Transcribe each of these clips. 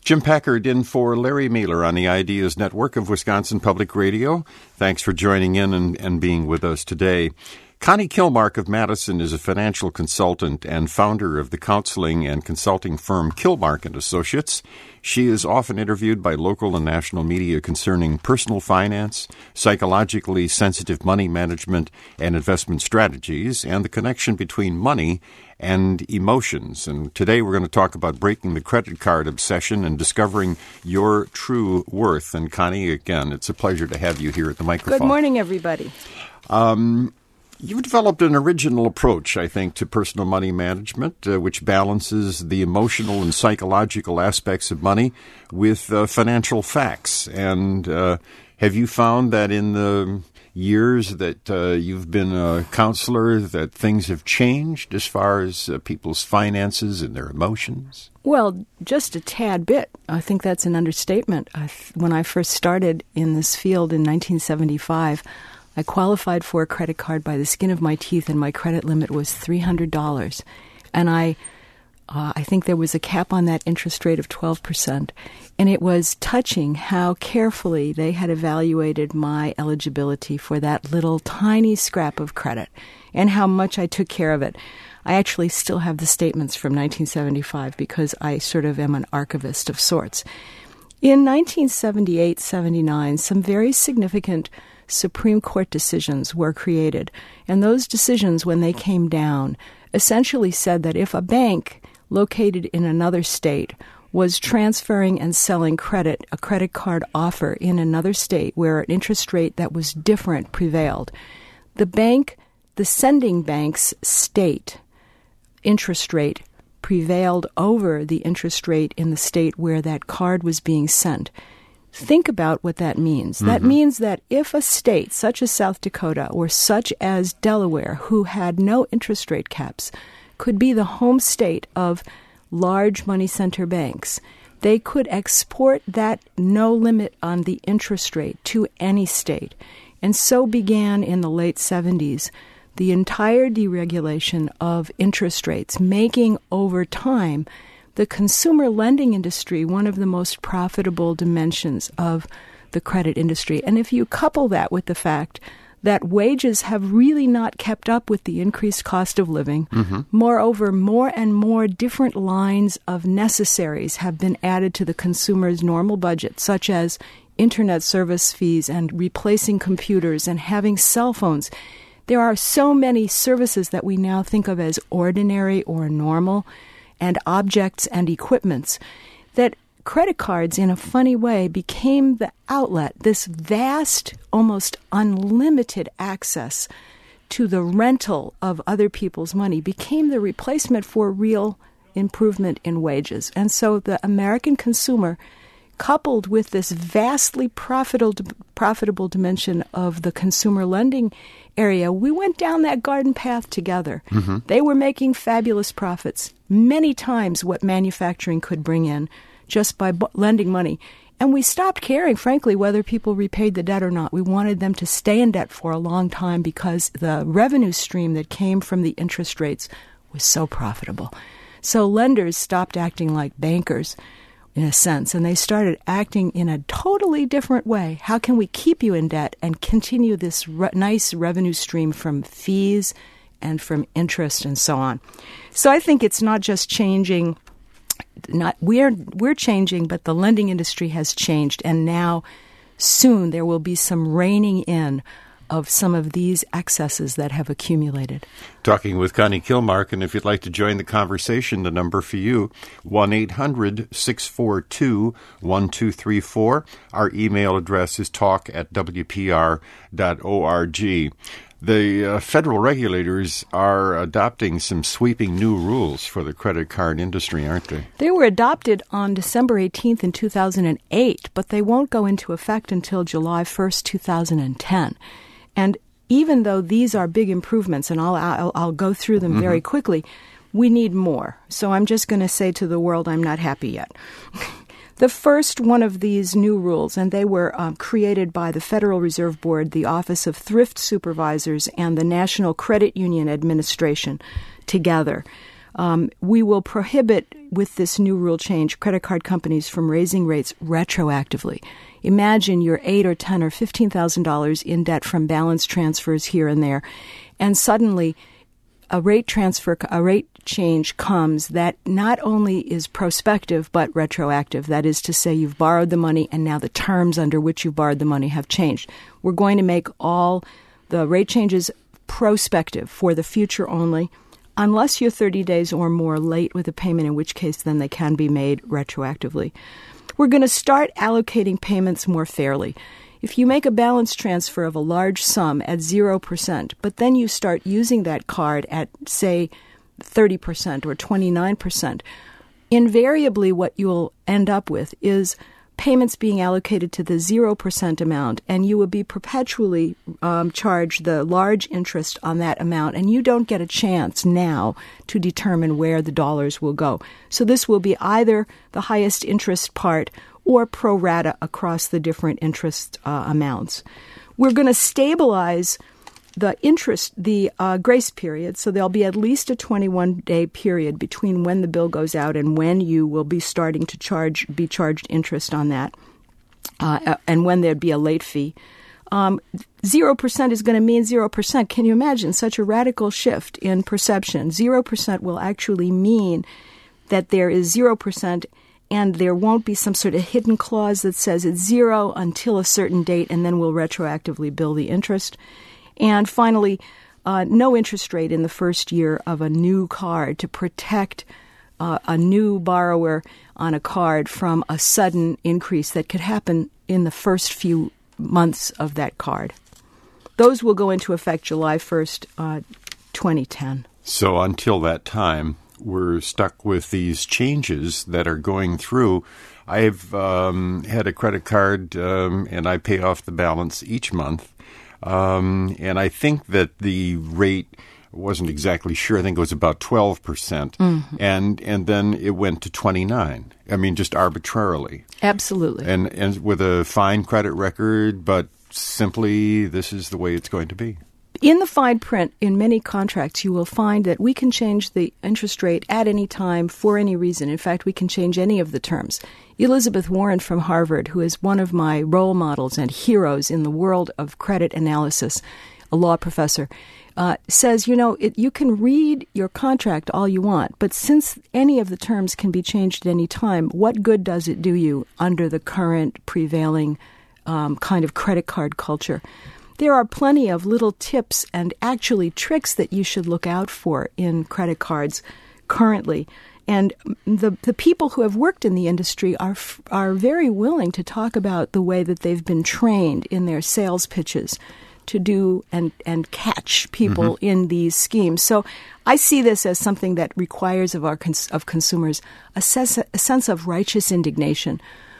Jim Packard in for Larry Mehler on the Ideas Network of Wisconsin Public Radio. Thanks for joining in and being with us today. Connie Kilmark of Madison is a financial consultant and founder of the counseling and consulting firm Kilmark & Associates. She is often interviewed by local and national media concerning personal finance, psychologically sensitive money management and investment strategies, and the connection between money and emotions. And today we're going to talk about breaking the credit card obsession and discovering your true worth. And Connie, again, it's a pleasure to have you here at the microphone. Good morning, everybody. You've developed an original approach, I think, to personal money management, which balances the emotional and psychological aspects of money with financial facts. And have you found that in the years that you've been a counselor that things have changed as far as people's finances and their emotions? Well, just a tad bit. I think that's an understatement. When I first started in this field in 1975, I qualified for a credit card by the skin of my teeth, and my credit limit was $300. And I think there was a cap on that interest rate of 12%. And it was touching how carefully they had evaluated my eligibility for that little tiny scrap of credit and how much I took care of it. I actually still have the statements from 1975 because I sort of am an archivist of sorts. In 1978-79, some very significant Supreme Court decisions were created, and those decisions, when they came down, essentially said that if a bank located in another state was transferring and selling a credit card offer in another state where an interest rate that was different prevailed, the sending bank's state interest rate prevailed over the interest rate in the state where that card was being sent. Think about what that means. That means that if a state such as South Dakota or such as Delaware, who had no interest rate caps, could be the home state of large money center banks, they could export that no limit on the interest rate to any state. And so began in the late 70s the entire deregulation of interest rates, making over time the consumer lending industry one of the most profitable dimensions of the credit industry. And if you couple that with the fact that wages have really not kept up with the increased cost of living, moreover, more and more different lines of necessaries have been added to the consumer's normal budget, such as internet service fees and replacing computers and having cell phones. There are so many services that we now think of as ordinary or normal, and objects and equipments, that credit cards, in a funny way, became the outlet, this vast, almost unlimited access to the rental of other people's money became the replacement for real improvement in wages. And so the American consumer, coupled with this vastly profitable dimension of the consumer lending area, we went down that garden path together. They were making fabulous profits, many times what manufacturing could bring in just by lending money. And we stopped caring, frankly, whether people repaid the debt or not. We wanted them to stay in debt for a long time because the revenue stream that came from the interest rates was so profitable. So lenders stopped acting like bankers, in a sense, and they started acting in a totally different way. How can we keep you in debt and continue this nice revenue stream from fees and from interest and so on? So I think it's not just changing. We're changing, but the lending industry has changed, and now soon there will be some reining in of some of these excesses that have accumulated. Talking with Connie Kilmark, and if you'd like to join the conversation, the number for you, 1-800-642-1234. Our email address is talk@wpr.org. The federal regulators are adopting some sweeping new rules for the credit card industry, aren't they? They were adopted on December 18th in 2008, but they won't go into effect until July 1st, 2010. And even though these are big improvements, and I'll go through them very quickly, we need more. So I'm just going to say to the world, I'm not happy yet. The first one of these new rules, and they were created by the Federal Reserve Board, the Office of Thrift Supervisors, and the National Credit Union Administration together, We will prohibit, with this new rule change, credit card companies from raising rates retroactively. Imagine you're $8,000 or $10,000 or $15,000 in debt from balance transfers here and there, and suddenly a rate change comes that not only is prospective but retroactive. That is to say, you've borrowed the money and now the terms under which you borrowed the money have changed. We're going to make all the rate changes prospective for the future only, unless you're 30 days or more late with a payment, in which case then they can be made retroactively. We're going to start allocating payments more fairly. If you make a balance transfer of a large sum at 0%, but then you start using that card at, say, 30% or 29%, invariably what you'll end up with is payments being allocated to the 0% amount, and you will be perpetually charged the large interest on that amount, and you don't get a chance now to determine where the dollars will go. So this will be either the highest interest part or pro rata across the different interest amounts. We're going to stabilize the interest, the grace period, so there'll be at least a 21-day period between when the bill goes out and when you will be starting to be charged interest on that, and when there'd be a late fee. 0% is going to mean 0%. Can you imagine such a radical shift in perception? 0% will actually mean that there is 0%, and there won't be some sort of hidden clause that says it's 0 until a certain date, and then we'll retroactively bill the interest. And finally, no interest rate in the first year of a new card to protect a new borrower on a card from a sudden increase that could happen in the first few months of that card. Those will go into effect July 1st, 2010. So until that time, we're stuck with these changes that are going through. I've had a credit card, and I pay off the balance each month. And I think that the rate, wasn't exactly sure, I think it was about 12%. Mm-hmm. And then it went to 29. I mean, just arbitrarily. Absolutely. And with a fine credit record, but simply this is the way it's going to be. In the fine print, in many contracts, you will find that we can change the interest rate at any time for any reason. In fact, we can change any of the terms. Elizabeth Warren from Harvard, who is one of my role models and heroes in the world of credit analysis, a law professor, says, you can read your contract all you want, but since any of the terms can be changed at any time, what good does it do you under the current prevailing kind of credit card culture? There are plenty of little tips and actually tricks that you should look out for in credit cards currently. And the people who have worked in the industry are very willing to talk about the way that they've been trained in their sales pitches to do and catch people in these schemes. So I see this as something that requires of consumers a sense of righteous indignation.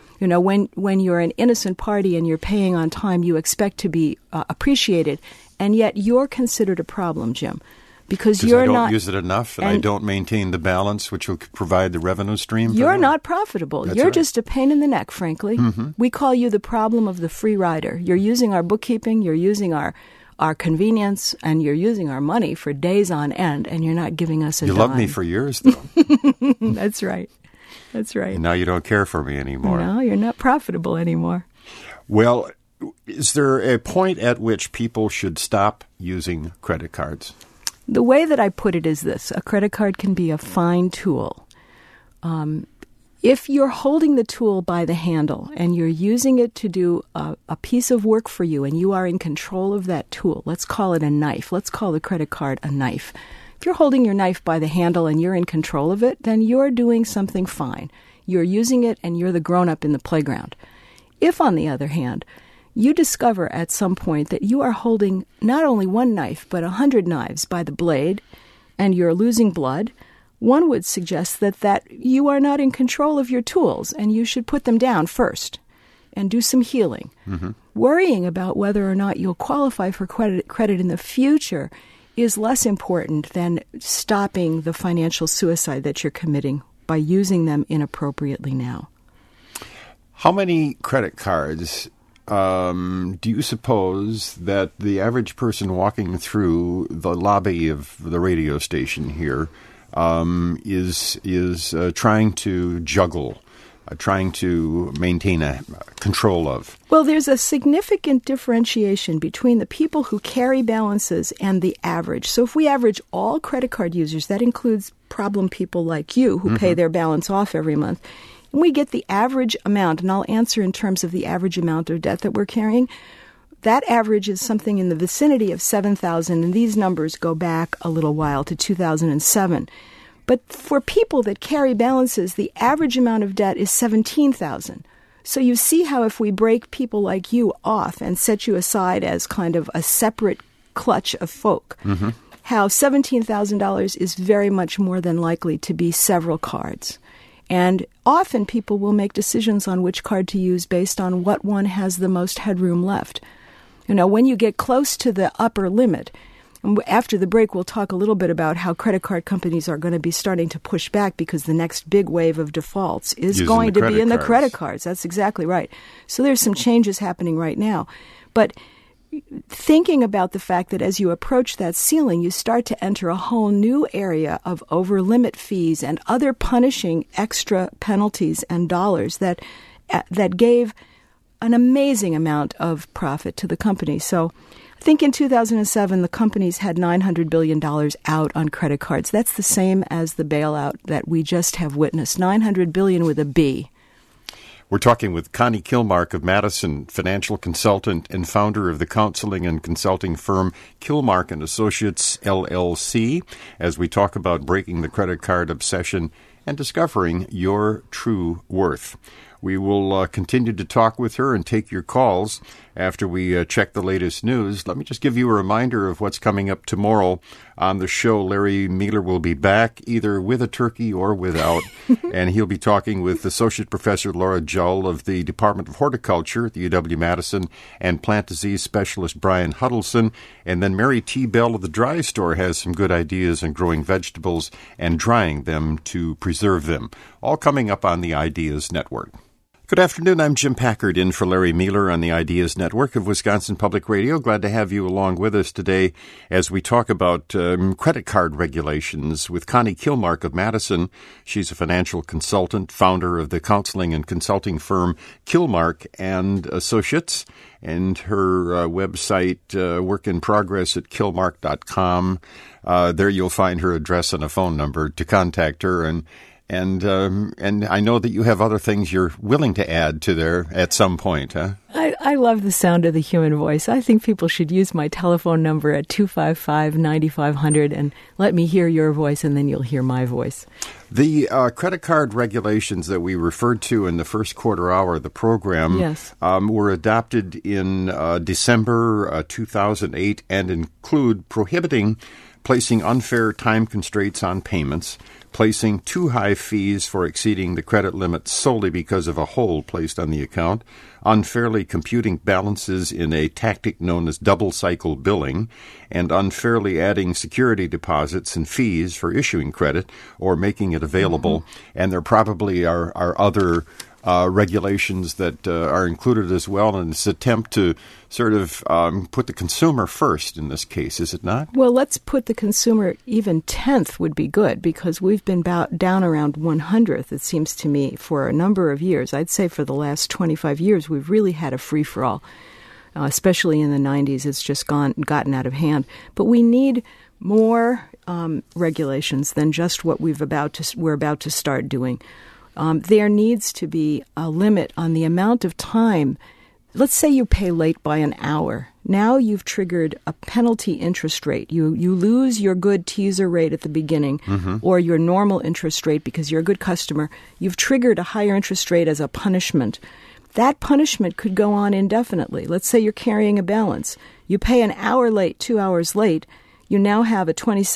When you're an innocent party and you're paying on time, you expect to be appreciated, and yet you're considered a problem, Jim, because you're not. I don't use it enough, and I don't maintain the balance which will provide the revenue stream. You're not profitable. That's you're right. just a pain in the neck, frankly. Mm-hmm. We call you the problem of the free rider. You're using our bookkeeping, you're using our convenience, and you're using our money for days on end, and you're not giving us a dime. You loved me for years, though. That's right. That's right. And now you don't care for me anymore. No, you're not profitable anymore. Well, is there a point at which people should stop using credit cards? The way that I put it is this. A credit card can be a fine tool. If you're holding the tool by the handle and you're using it to do a piece of work for you and you are in control of that tool, let's call it a knife. Let's call the credit card a knife. If you're holding your knife by the handle and you're in control of it, then you're doing something fine. You're using it and you're the grown-up in the playground. If, on the other hand, you discover at some point that you are holding not only one knife but 100 knives by the blade and you're losing blood, one would suggest that you are not in control of your tools and you should put them down first and do some healing. Mm-hmm. Worrying about whether or not you'll qualify for credit in the future is less important than stopping the financial suicide that you're committing by using them inappropriately now. How many credit cards do you suppose that the average person walking through the lobby of the radio station here is trying to juggle, trying to maintain a control of? Well, there's a significant differentiation between the people who carry balances and the average. So if we average all credit card users, that includes problem people like you who pay their balance off every month, and we get the average amount, and I'll answer in terms of the average amount of debt that we're carrying. That average is something in the vicinity of $7,000, and these numbers go back a little while to 2007. But for people that carry balances, the average amount of debt is $17,000. So you see how if we break people like you off and set you aside as kind of a separate clutch of folk, how $17,000 is very much more than likely to be several cards. And often people will make decisions on which card to use based on what one has the most headroom left. You know, when you get close to the upper limit, and after the break we'll talk a little bit about how credit card companies are going to be starting to push back because the next big wave of defaults is going to be in the credit cards. That's exactly right. So there's some changes happening right now. But thinking about the fact that as you approach that ceiling, you start to enter a whole new area of over-limit fees and other punishing extra penalties and dollars that gave an amazing amount of profit to the company. So I think in 2007, the companies had $900 billion out on credit cards. That's the same as the bailout that we just have witnessed, $900 billion with a B. We're talking with Connie Killmark of Madison, financial consultant and founder of the counseling and consulting firm Killmark & Associates, LLC, as we talk about breaking the credit card obsession and discovering your true worth. We will continue to talk with her and take your calls after we check the latest news. Let me just give you a reminder of what's coming up tomorrow on the show. Larry Meiler will be back either with a turkey or without, and he'll be talking with Associate Professor Laura Jull of the Department of Horticulture at the UW-Madison and Plant Disease Specialist Brian Huddleston. And then Mary T. Bell of the Dry Store has some good ideas on growing vegetables and drying them to preserve them. All coming up on the Ideas Network. Good afternoon. I'm Jim Packard in for Larry Meiler on the Ideas Network of Wisconsin Public Radio. Glad to have you along with us today as we talk about credit card regulations with Connie Killmark of Madison. She's a financial consultant, founder of the counseling and consulting firm Killmark & Associates, and her website, work in progress at killmark.com. There you'll find her address and a phone number to contact her. And I know that you have other things you're willing to add to there at some point, huh? I love the sound of the human voice. I think people should use my telephone number at 255-9500 and let me hear your voice, and then you'll hear my voice. The credit card regulations that we referred to in the first quarter hour of the program were adopted in December 2008 and include prohibiting placing unfair time constraints on payments, placing too high fees for exceeding the credit limit solely because of a hold placed on the account, unfairly computing balances in a tactic known as double-cycle billing, and unfairly adding security deposits and fees for issuing credit or making it available. And there probably are other regulations that are included as well in this attempt to sort of put the consumer first in this case, is it not? Well, let's put the consumer even 10th would be good, because we've been down around 100th, it seems to me, for a number of years. I'd say for the last 25 years, we've really had a free-for-all. Especially in the 90s, it's just gotten out of hand. But we need more regulations than just what we're about to start doing. There needs to be a limit on the amount of time. Let's say you pay late by an hour. Now you've triggered a penalty interest rate. You lose your good teaser rate at the beginning or your normal interest rate because you're a good customer. You've triggered a higher interest rate as a punishment. That punishment could go on indefinitely. Let's say you're carrying a balance. You pay an hour late, 2 hours late. You now have a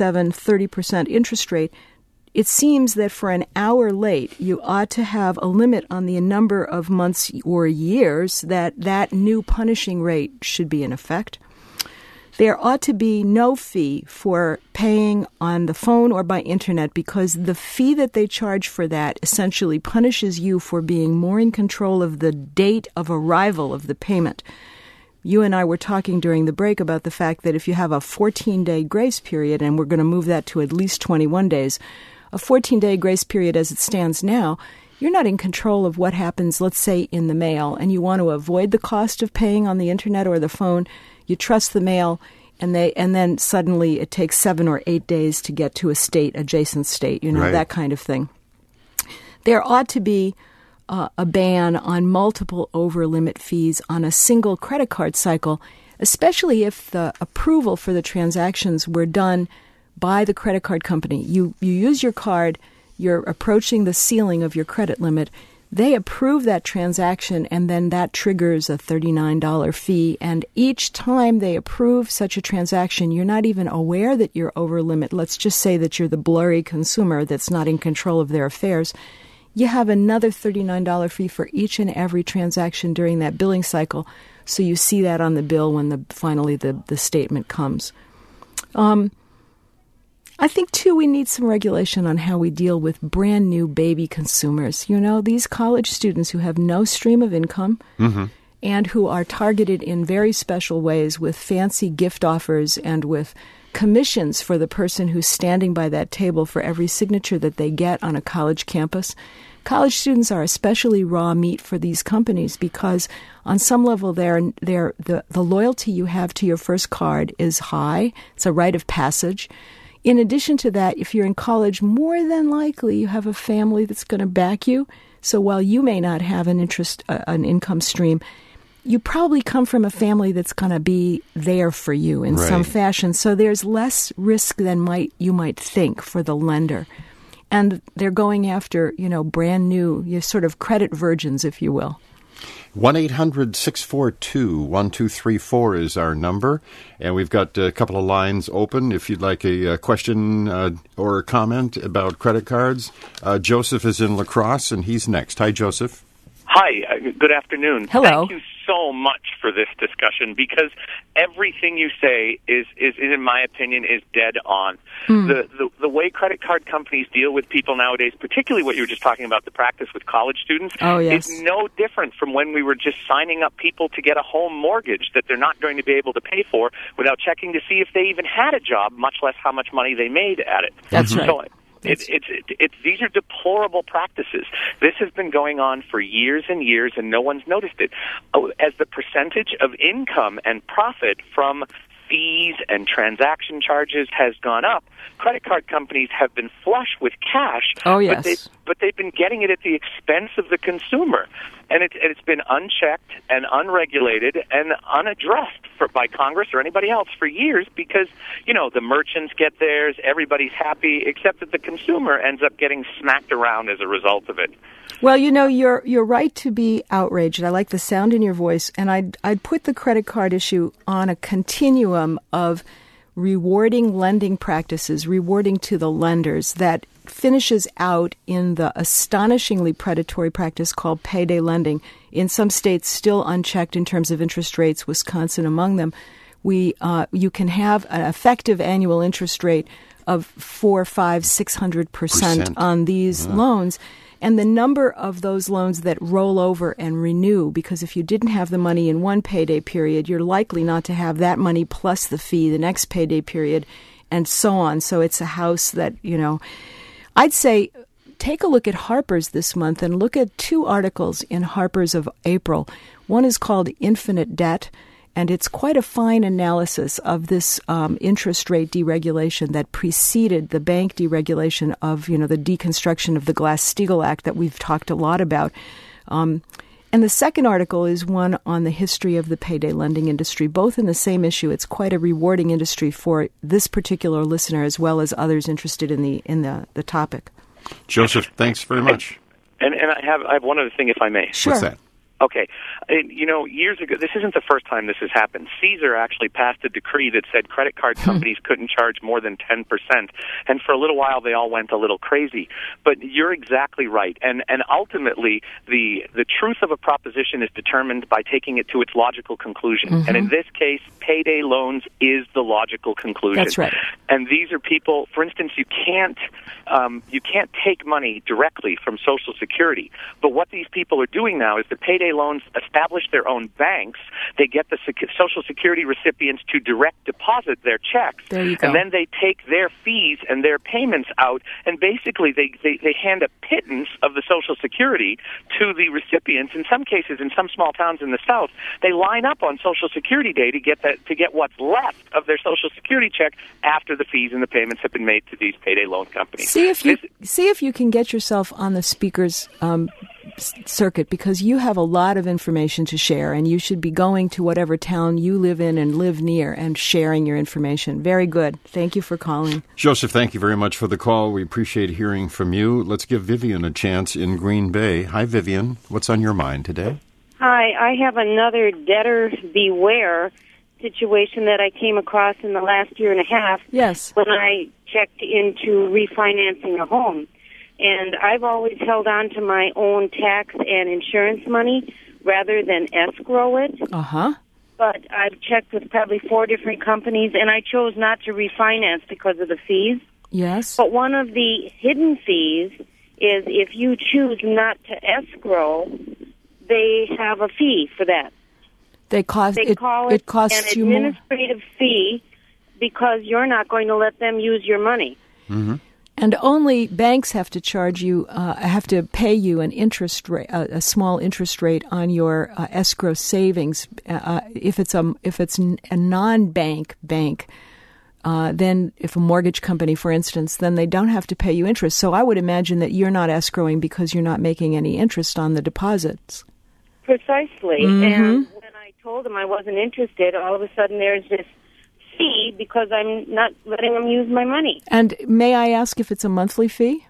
27-30% interest rate. It seems that for an hour late, you ought to have a limit on the number of months or years that new punishing rate should be in effect. There ought to be no fee for paying on the phone or by internet, because the fee that they charge for that essentially punishes you for being more in control of the date of arrival of the payment. You and I were talking during the break about the fact that if you have a 14-day grace period, and we're going to move that to at least 21 days, a 14-day grace period as it stands now, you're not in control of what happens, let's say, in the mail, and you want to avoid the cost of paying on the internet or the phone. You trust the mail, and then suddenly it takes 7 or 8 days to get to a adjacent state, right. That kind of thing. There ought to be a ban on multiple over-limit fees on a single credit card cycle, especially if the approval for the transactions were done by the credit card company. You use your card, you're approaching the ceiling of your credit limit, they approve that transaction, and then that triggers a $39 fee. And each time they approve such a transaction, you're not even aware that you're over limit. Let's just say that you're the blurry consumer that's not in control of their affairs. You have another $39 fee for each and every transaction during that billing cycle. So you see that on the bill when finally the statement comes. I think, too, we need some regulation on how we deal with brand new baby consumers. These college students who have no stream of income and who are targeted in very special ways with fancy gift offers and with commissions for the person who's standing by that table for every signature that they get on a college campus. College students are especially raw meat for these companies because on some level the loyalty you have to your first card is high. It's a rite of passage. In addition to that, if you're in college, more than likely you have a family that's going to back you. So while you may not have an income stream, you probably come from a family that's going to be there for you in some fashion. So there's less risk than you might think for the lender. And they're going after, brand new, sort of credit virgins, if you will. 1-800-642-1234 is our number, and we've got a couple of lines open if you'd like a question or a comment about credit cards. Joseph is in La Crosse, and he's next. Hi, Joseph. Hi, good afternoon. Hello. Thank you so much for this discussion because everything you say is in my opinion, is dead on. The way credit card companies deal with people nowadays, particularly what you were just talking about, the practice with college students, is no different from when we were just signing up people to get a home mortgage that they're not going to be able to pay for without checking to see if they even had a job, much less how much money they made at it. That's right. So, these are deplorable practices. This has been going on for years and years, and no one's noticed it. As the percentage of income and profit from fees and transaction charges has gone up, credit card companies have been flush with cash. Oh, yes. But they've been getting it at the expense of the consumer. And it's been unchecked and unregulated and unaddressed by Congress or anybody else for years because, the merchants get theirs, everybody's happy, except that the consumer ends up getting smacked around as a result of it. Well, you're right to be outraged. I like the sound in your voice, and I'd put the credit card issue on a continuum of rewarding lending practices, rewarding to the lenders that finishes out in the astonishingly predatory practice called payday lending. In some states, still unchecked in terms of interest rates, Wisconsin among them. You can have an effective annual interest rate of 400%, 500%, 600% on these loans. And the number of those loans that roll over and renew, because if you didn't have the money in one payday period, you're likely not to have that money plus the fee the next payday period, and so on. So it's a house that, I'd say take a look at Harper's this month and look at 2 articles in Harper's of April. One is called Infinite Debt, and it's quite a fine analysis of this interest rate deregulation that preceded the bank deregulation of, the deconstruction of the Glass-Steagall Act that we've talked a lot about. And the second article is one on the history of the payday lending industry, both in the same issue. It's quite a rewarding industry for this particular listener as well as others interested in the topic. Joseph, thanks very much. And I have one other thing, if I may. Sure. What's that? Okay. Years ago, this isn't the first time this has happened. Caesar actually passed a decree that said credit card companies couldn't charge more than 10%. And for a little while, they all went a little crazy. But you're exactly right. And ultimately, the truth of a proposition is determined by taking it to its logical conclusion. Mm-hmm. And in this case, payday loans is the logical conclusion. That's right. And these are people, for instance, you can't take money directly from Social Security. But what these people are doing now is the payday payday loans establish their own banks. They get the Social Security recipients to direct deposit their checks. There you go. And then they take their fees and their payments out, and basically they hand a pittance of the Social Security to the recipients. In some cases, in some small towns in the South, they line up on Social Security Day to get what's left of their Social Security check after the fees and the payments have been made to these payday loan companies. See if you can get yourself on the speaker's circuit, because you have a lot of information to share, and you should be going to whatever town you live in and live near and sharing your information. Very good. Thank you for calling. Joseph, thank you very much for the call. We appreciate hearing from you. Let's give Vivian a chance in Green Bay. Hi, Vivian. What's on your mind today? Hi, I have another debtor beware situation that I came across in the last year and a half. Yes. When I checked into refinancing a home. And I've always held on to my own tax and insurance money rather than escrow it. Uh-huh. But I've checked with probably 4 different companies, and I chose not to refinance because of the fees. Yes. But one of the hidden fees is if you choose not to escrow, they have a fee for that. They cost it costs an you more. administrative fee because you're not going to let them use your money. Mm-hmm. And only banks have to charge you, have to pay you an interest rate, a small interest rate on your escrow savings. If it's a non-bank bank, then if a mortgage company, for instance, then they don't have to pay you interest. So I would imagine that you're not escrowing because you're not making any interest on the deposits. Precisely. Mm-hmm. And when I told them I wasn't interested, all of a sudden there's this fee because I'm not letting them use my money. And may I ask if it's a monthly fee?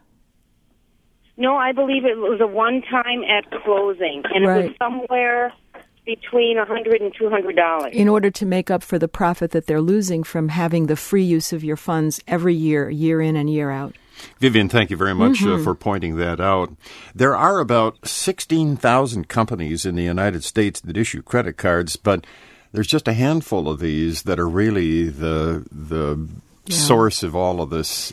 No, I believe it was a one-time at closing, and Right. it was somewhere between $100 and $200. In order to make up for the profit that they're losing from having the free use of your funds every year, year in and year out. Vivian, thank you very much for pointing that out. There are about 16,000 companies in the United States that issue credit cards, but there's just a handful of these that are really the source of all of this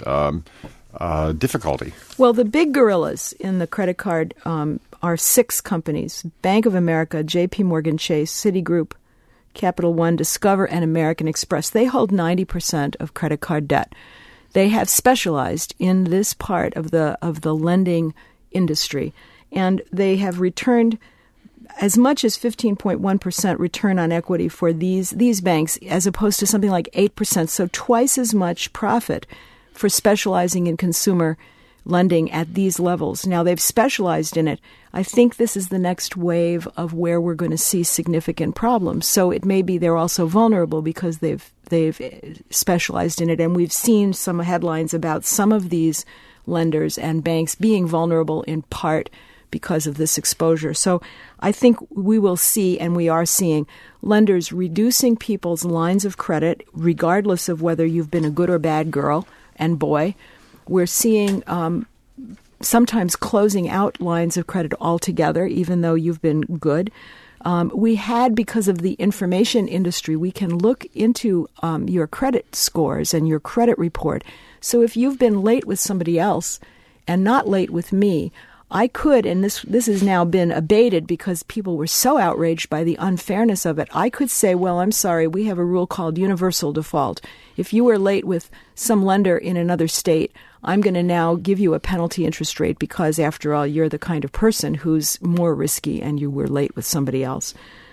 difficulty. Well, the big gorillas in the credit card are 6 companies: Bank of America, J.P. Morgan Chase, Citigroup, Capital One, Discover, and American Express. They hold 90% of credit card debt. They have specialized in this part of the lending industry, and they have returned as much as 15.1% return on equity for these banks, as opposed to something like 8%, so twice as much profit for specializing in consumer lending at these levels. Now, they've specialized in it. I think this is the next wave of where we're going to see significant problems. So it may be they're also vulnerable because they've specialized in it, and we've seen some headlines about some of these lenders and banks being vulnerable in part because of this exposure. So I think we will see, and we are seeing, lenders reducing people's lines of credit regardless of whether you've been a good or bad girl and boy. We're seeing sometimes closing out lines of credit altogether, even though you've been good. We had, because of the information industry, we can look into your credit scores and your credit report. So if you've been late with somebody else and not late with me, I could, and this has now been abated because people were so outraged by the unfairness of it, I could say, well, I'm sorry, we have a rule called universal default. If you were late with some lender in another state, I'm going to now give you a penalty interest rate because, after all, you're the kind of person who's more risky and you were late with somebody else.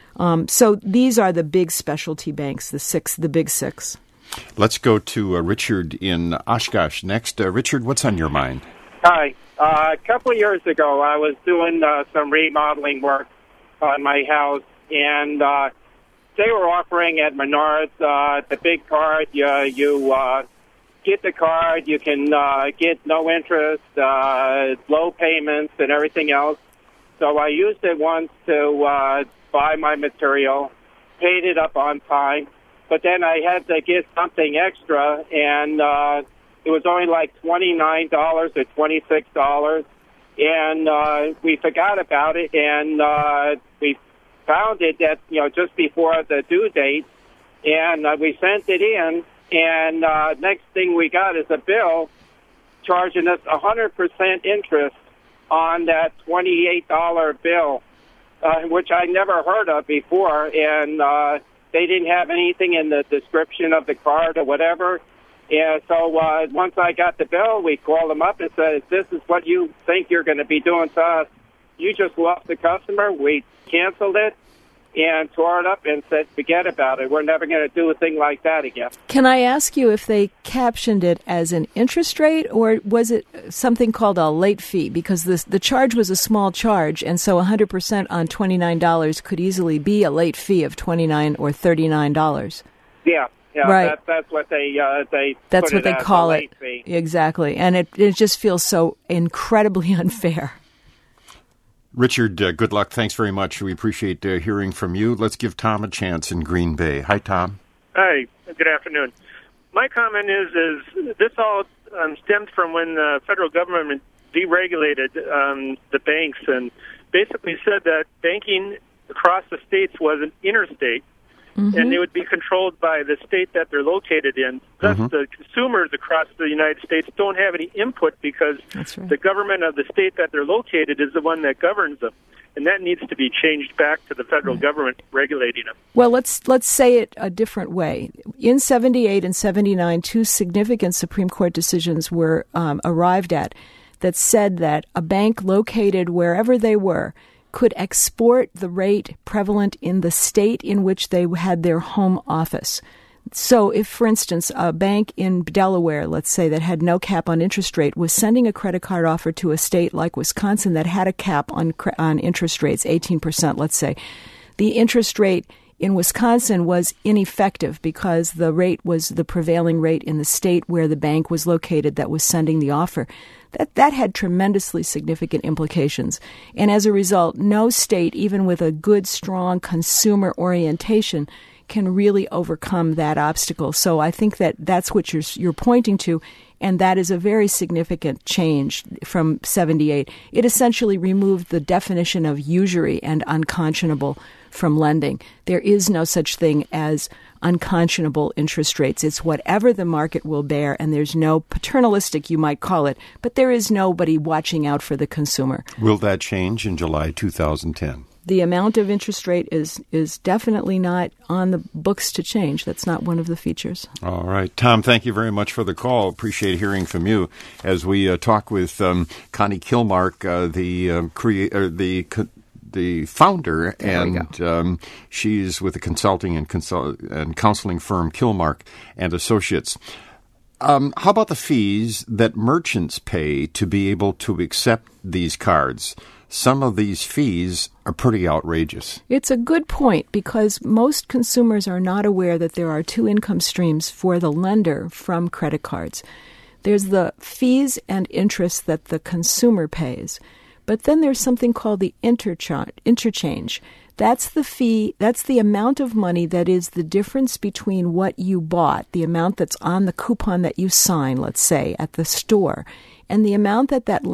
So these are the big specialty banks, the big 6. Let's go to Richard in Oshkosh next. Richard, what's on your mind? Hi. A couple of years ago, I was doing some remodeling work on my house, and they were offering at Menards the big card. You get the card, you can get no interest, low payments, and everything else. So I used it once to buy my material, paid it up on time, but then I had to get something extra, and it was only like $29 or $26, and we forgot about it, and we found it at just before the due date, and we sent it in, and next thing we got is a bill charging us 100% interest on that $28 bill. which I never heard of before, and they didn't have anything in the description of the card or whatever. And so once I got the bill, we called them up and said, if this is what you think you're going to be doing to us, you just lost the customer. We canceled it and tore it up and said, forget about it. We're never going to do a thing like that again. Can I ask you if they captioned it as an interest rate, or was it something called a late fee? Because the charge was a small charge, and so 100% on $29 could easily be a late fee of $29 or $39. Yeah, right. That's what they that's put what they as call a it. late fee. Exactly, and it just feels so incredibly unfair. Richard, good luck. Thanks very much. We appreciate hearing from you. Let's give Tom a chance in Green Bay. Hi, Tom. Hi. Good afternoon. My comment is this all stemmed from when the federal government deregulated the banks and basically said that banking across the states was an interstate, and they would be controlled by the state that they're located in. Thus, the consumers across the United States don't have any input because the government of the state that they're located is the one that governs them. And that needs to be changed back to the federal government regulating them. Well, let's say it a different way. In 78 and 79, two significant Supreme Court decisions were arrived at that said that a bank located wherever they were could export the rate prevalent in the state in which they had their home office. So if, for instance, a bank in Delaware, let's say, that had no cap on interest rate was sending a credit card offer to a state like Wisconsin that had a cap on interest rates, 18%, let's say, the interest rate in Wisconsin was ineffective because the rate was the prevailing rate in the state where the bank was located that was sending the offer. That had tremendously significant implications. And as a result, no state, even with a good, strong consumer orientation, can really overcome that obstacle. So I think that's what you're pointing to, and that is a very significant change from 78. It essentially removed the definition of usury and unconscionable from lending. There is no such thing as unconscionable interest rates. It's whatever the market will bear, and there's no paternalistic, you might call it, but there is nobody watching out for the consumer. Will that change in July 2010? The amount of interest rate is definitely not on the books to change. That's not one of the features. All right. Tom, thank you very much for the call. Appreciate hearing from you as we talk with Connie Killmark, the founder, and she's with the consulting and counseling firm Killmark and Associates. How about the fees that merchants pay to be able to accept these cards? Some of these fees are pretty outrageous. It's a good point because most consumers are not aware that there are two income streams for the lender from credit cards. There's the fees and interest that the consumer pays, but then there's something called the interchange. That's the fee, that's the amount of money that is the difference between what you bought, the amount that's on the coupon that you sign, let's say, at the store, and the amount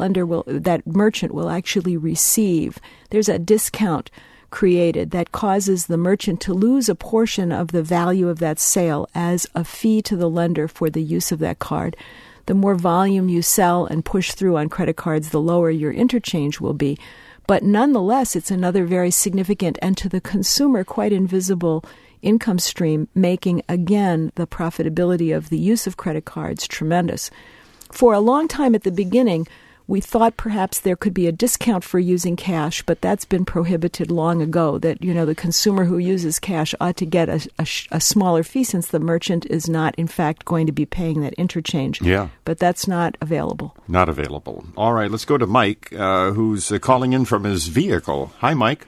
that merchant will actually receive. There's a discount created that causes the merchant to lose a portion of the value of that sale as a fee to the lender for the use of that card. The more volume you sell and push through on credit cards, the lower your interchange will be. But nonetheless, it's another very significant and to the consumer quite invisible income stream, making, again, the profitability of the use of credit cards tremendous. For a long time at the beginning, we thought perhaps there could be a discount for using cash, but that's been prohibited long ago, that, the consumer who uses cash ought to get a smaller fee since the merchant is not, in fact, going to be paying that interchange. Yeah. But that's not available. Not available. All right, let's go to Mike, who's calling in from his vehicle. Hi, Mike.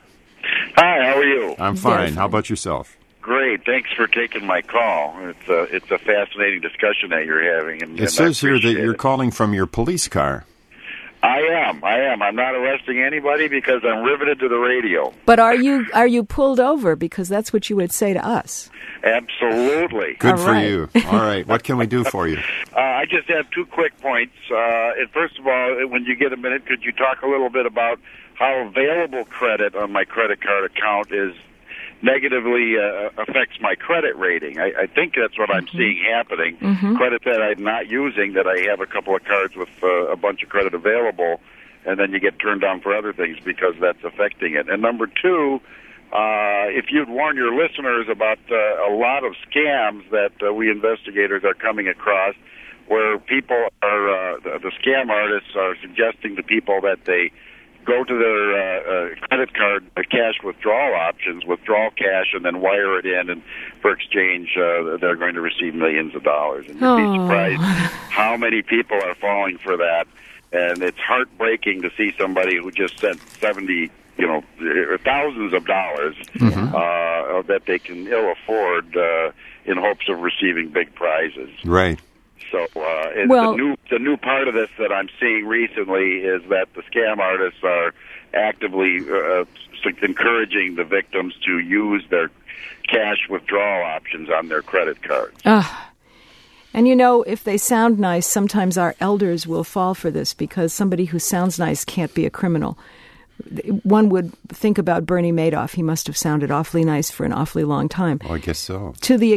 Hi, how are you? I'm fine. How about yourself? Great. Thanks for taking my call. It's a fascinating discussion that you're having. And it says here that you're calling from your police car. I am. I'm not arresting anybody because I'm riveted to the radio. But are you pulled over? Because that's what you would say to us. Absolutely. Good for you. All right. What can we do for you? I just have 2 quick points. First of all, when you get a minute, could you talk a little bit about how available credit on my credit card account is negatively affects my credit rating? I think that's what I'm seeing happening. Credit that I'm not using, that I have a couple of cards with a bunch of credit available, and then you get turned down for other things because that's affecting it. And number two, if you'd warn your listeners about a lot of scams that we investigators are coming across, where people are, the scam artists are suggesting to people that they go to their credit card cash withdrawal options, withdraw cash, and then wire it in, and for exchange, they're going to receive millions of dollars. And you'd be surprised how many people are falling for that. And it's heartbreaking to see somebody who just sent thousands of dollars that they can ill afford in hopes of receiving big prizes. Right. So the new part of this that I'm seeing recently is that the scam artists are actively encouraging the victims to use their cash withdrawal options on their credit cards. And you know, if they sound nice, sometimes our elders will fall for this because somebody who sounds nice can't be a criminal. One would think about Bernie Madoff. He must have sounded awfully nice for an awfully long time. Oh, I guess so. To the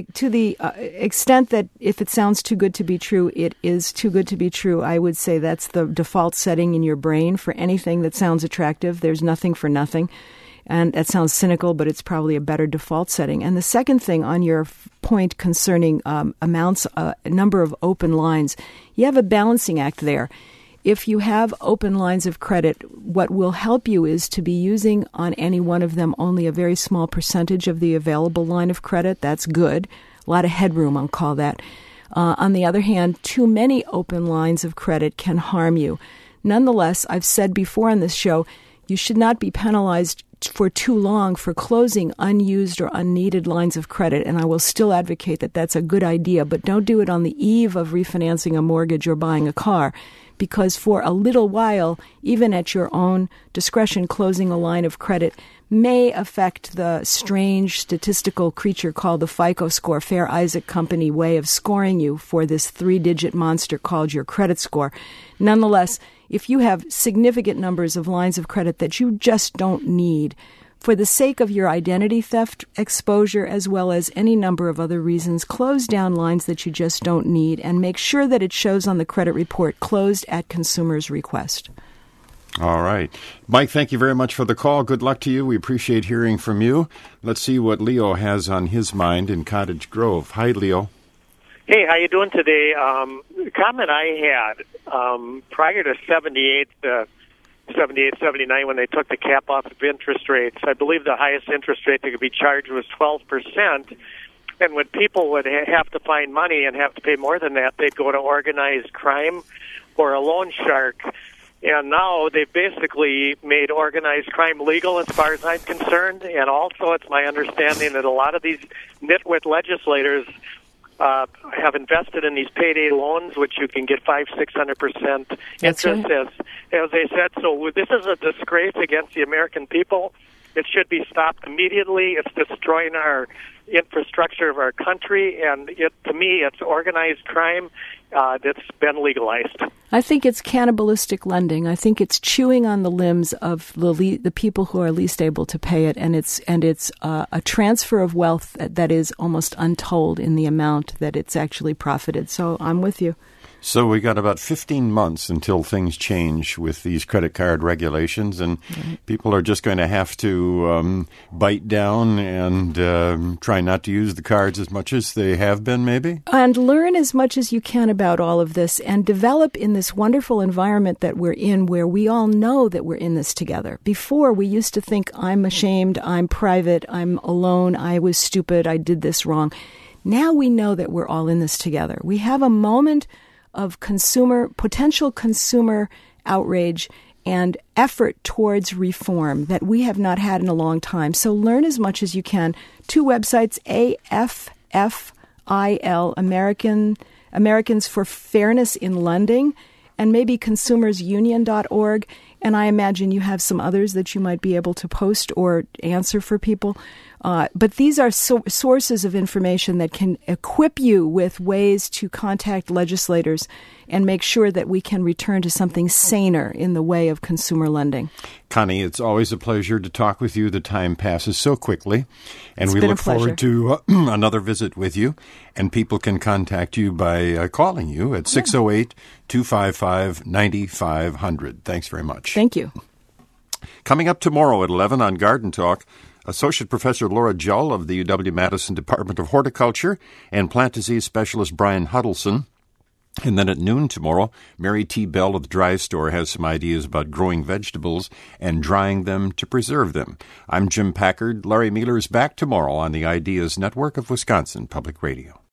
extent that if it sounds too good to be true, it is too good to be true. I would say that's the default setting in your brain for anything that sounds attractive. There's nothing for nothing. And that sounds cynical, but it's probably a better default setting. And the second thing on your point concerning number of open lines, you have a balancing act there. If you have open lines of credit, what will help you is to be using on any one of them only a very small percentage of the available line of credit. That's good. A lot of headroom, I'll call that. On the other hand, too many open lines of credit can harm you. Nonetheless, I've said before on this show, you should not be penalized for too long for closing unused or unneeded lines of credit, and I will still advocate that that's a good idea, but don't do it on the eve of refinancing a mortgage or buying a car, because for a little while, even at your own discretion, closing a line of credit may affect the strange statistical creature called the FICO score, Fair Isaac Company way of scoring you for this 3-digit monster called your credit score. Nonetheless, if you have significant numbers of lines of credit that you just don't need, for the sake of your identity theft exposure as well as any number of other reasons, close down lines that you just don't need and make sure that it shows on the credit report closed at consumer's request. All right. Mike, thank you very much for the call. Good luck to you. We appreciate hearing from you. Let's see what Leo has on his mind in Cottage Grove. Hi, Leo. Hey, how you doing today? The comment I had prior to 78, 79, when they took the cap off of interest rates, I believe the highest interest rate that could be charged was 12%. And when people would have to find money and have to pay more than that, they'd go to organized crime or a loan shark. And now they've basically made organized crime legal as far as I'm concerned. And also it's my understanding that a lot of these nitwit legislators have invested in these payday loans, which you can get 500-600% interest, right, as they said. So this is a disgrace against the American people. It should be stopped immediately. It's destroying our infrastructure of our country, and to me, it's organized crime that's been legalized. I think it's cannibalistic lending. I think it's chewing on the limbs of the people who are least able to pay it, and it's a transfer of wealth that is almost untold in the amount that it's actually profited. So I'm with you. So we got about 15 months until things change with these credit card regulations, and people are just going to have to bite down and try not to use the cards as much as they have been, maybe? And learn as much as you can about all of this and develop in this wonderful environment that we're in where we all know that we're in this together. Before, we used to think, I'm ashamed, I'm private, I'm alone, I was stupid, I did this wrong. Now we know that we're all in this together. We have a moment of potential consumer outrage and effort towards reform that we have not had in a long time. So learn as much as you can. 2 websites, AFFIL, Americans for Fairness in Lending, and maybe consumersunion.org. And I imagine you have some others that you might be able to post or answer for people. But these are sources of information that can equip you with ways to contact legislators and make sure that we can return to something saner in the way of consumer lending. Connie, it's always a pleasure to talk with you. The time passes so quickly, and we look forward to another visit with you. And people can contact you by calling you at 608-255-9500. Thanks very much. Thank you. Coming up tomorrow at 11 on Garden Talk, Associate Professor Laura Jull of the UW-Madison Department of Horticulture and Plant Disease Specialist Brian Huddleston. And then at noon tomorrow, Mary T. Bell of the Dry Store has some ideas about growing vegetables and drying them to preserve them. I'm Jim Packard. Larry Miller is back tomorrow on the Ideas Network of Wisconsin Public Radio.